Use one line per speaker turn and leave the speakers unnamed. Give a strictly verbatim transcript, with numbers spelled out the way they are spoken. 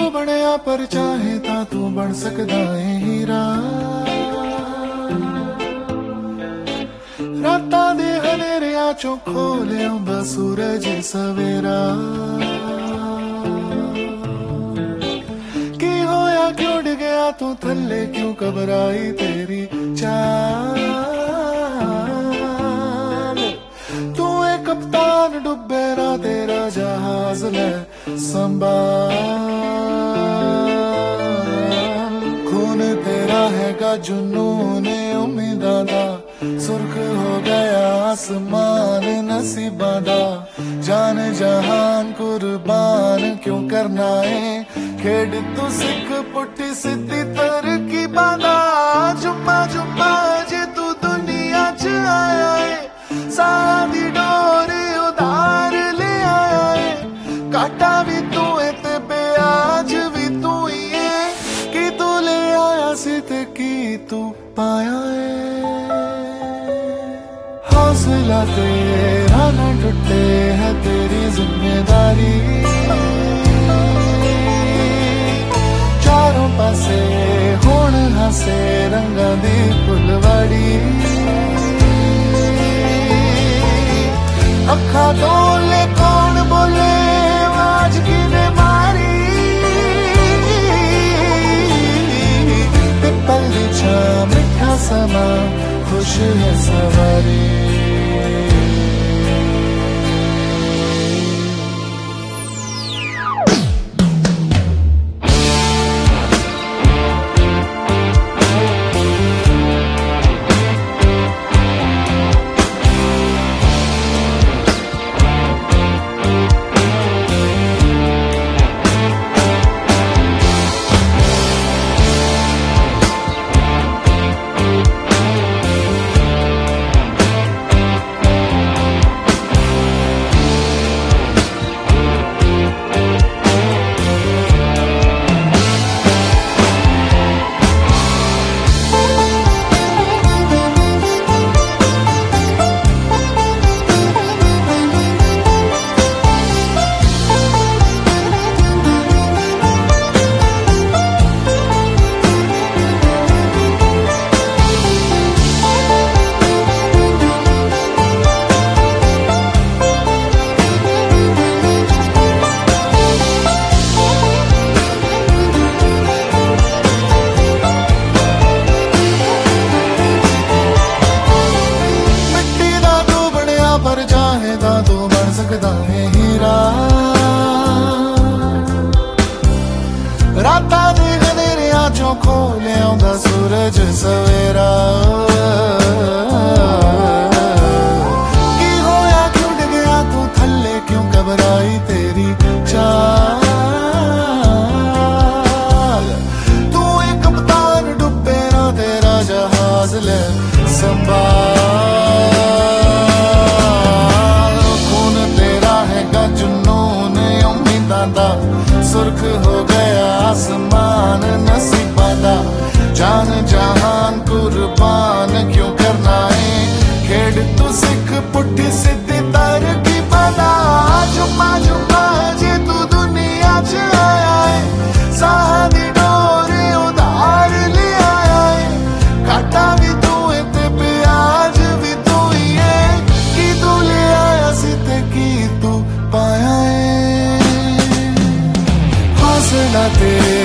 तू ਬਣਿਆ पर चाहे ਤਾਂ ਤੂੰ ਬਣ ਸਕਦਾ ਏ ਹੀਰਾ ਰਾਤਾਂ ਦੇ ਹਨੇਰਿਆਂ ਚੋਂ ਖੋ ਲਿਆਉਂਦਾ ਸੂਰਜ ਸਵੇਰਾ ਕੀ ਹੋਇਆ ਕਿਉਂ ਡਿੱਗਿਆ ਤੂੰ ਥੱਲੇ ਕਿਉਂ ਘਬਰਾਈ ਤੇਰੀ ਚਾਲ ਤੂੰ ਏ ਕਪਤਾਨ ਡੁੱਬੇ ਨਾ तेरा जहाज ले संभाल खून तेरा हैगा जुनून उम्मीदां दा सुर्ख हो गया आसमान नसीबां दा जान जहान कुर्बान क्यों करना है खेड तू सिख पुट्ठी सीधी तरकीबां दा जुम्मा जुम्मा जे तू दुनिया च आया है साह दी डोर उधार काटा भी तू है ते ब्याज भी तू ही है कि तू ले आया सी ते की तू पाया है हौसला तेरा न टूटे है तेरी जिम्मेदारी चारों पासे होण हसे रंगा दी फुलवाड़ी अखा तो ले कौन बोले आज की ने मारी पिपल दी छां मिठा समा खुश है सवारी रातां दे हनेरियां चों खो लिआउंदा सूरज सवेरा की होया क्यों डिग्गिया तू थल्ले क्यों घबराई तेरी चाल तू एक कप्तान डुब्बे ना तेरा जहाज ले संभाल खून तेरा हैगा जुनून उम्मीदां दा सुर्ख हो गया आसमान नसीबां दा जान जहान कुर्बान क्यों करना है खेड तू सिख पुट्ठी सीधी तरकीबां दा जुम्मा जुम्मा जे तू दुनिया च आया है साह दी डोर उधार ले आया है काटा भी तू है ते ब्याज भी तू ही है कि तू ले आया सी ते की तू पाया है हौसला तेरा